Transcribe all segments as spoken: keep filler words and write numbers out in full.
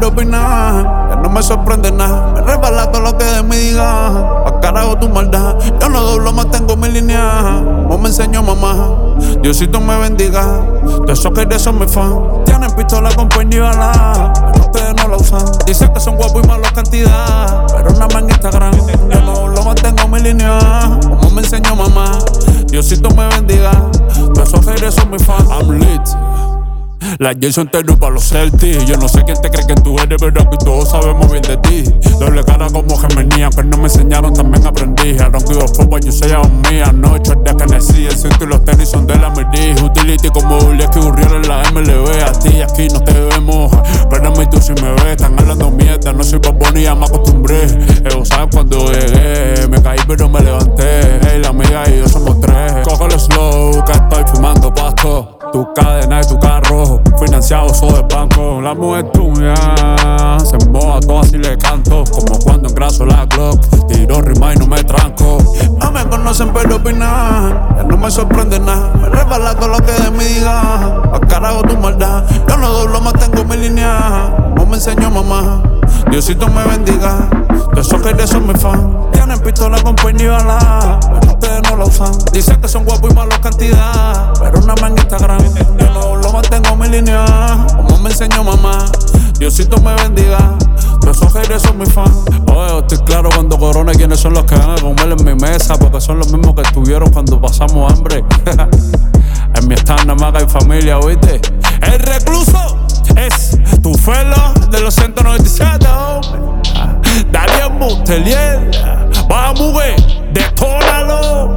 espero opinar. Ya no me sorprende nada, me resbala todo lo que de mí digan. A carajo tu maldad, yo no doblo más, tengo mi línea. Como me enseñó mamá, Diosito me bendiga. De esos que de son mis fans. Tienen pistola con puño y bala, pero ustedes no la usan. Dicen que son guapos y malos cantidad, pero nada más en Instagram. Yo no doblo más, tengo mi línea. Como me enseñó mamá, Diosito me bendiga. De esos que de son mis fans. I'm lit. La Jason Taylor pa' los Celtics. Yo no sé quién te cree que tú eres, pero aquí todos sabemos bien de ti. Doble cara como Gemini, que no me enseñaron, también aprendí. I don't give a fuck what you say on me. Anoche de que nací, el cinto y los tenis son de la Midi. Utility como Julia que Urriel en la M L B. A ti aquí no te vemos, pero a mí tú si me ves. Están hablando mierda, no soy baboni, ya me acostumbré. Ellos saben cuando llegué, me caí pero me levanté. Ey, la amiga y yo somos tres. Cógelo slow, que estoy fumando pasto. Tu cadena y tu carro, financiado solo del banco. La mujer tuya se moja todo así le canto. Como cuando engraso la Glock, tiro rima y no me tranco. No me conocen pero opinan, ya no me sorprende nada. Me resbala todo lo que de mí digan. A carajo tu maldad, yo no doblo más, tengo mi línea. Como me enseñó mamá, Diosito me bendiga. De esos que de son mis fans. Tienen pistola con puño y bala, pero ustedes no la usan. Dicen que son guapos y malos cantidad, pero nada más en Instagram. Yo no lo mantengo mi línea, como me enseñó mamá. Diosito me bendiga. De esos que son mis fans. Oye, estoy claro cuando corona quiénes son los que van a comer en mi mesa, porque son los mismos que estuvieron cuando pasamos hambre. En mi stand nada más hay familia, ¿oíste? El recluso es tu felo de los ciento noventa y siete, hombre. Dale un Bustelier, vamos, güey, detónalo.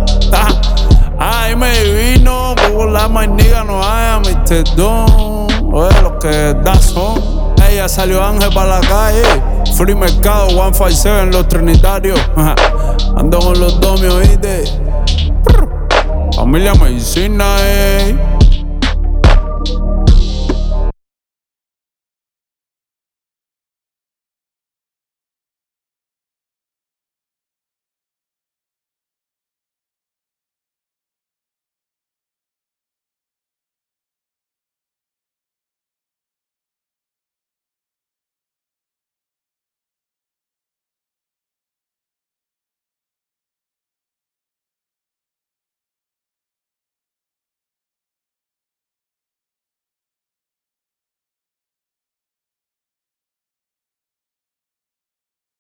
Ay, me vino, por la maniga no hay, mister Don. Oye, los que da son. Ella salió Ángel para la calle. Free Mercado, ciento cincuenta y siete, los trinitarios. Ando con los domios, ¿oíste? Familia Medicina, eh.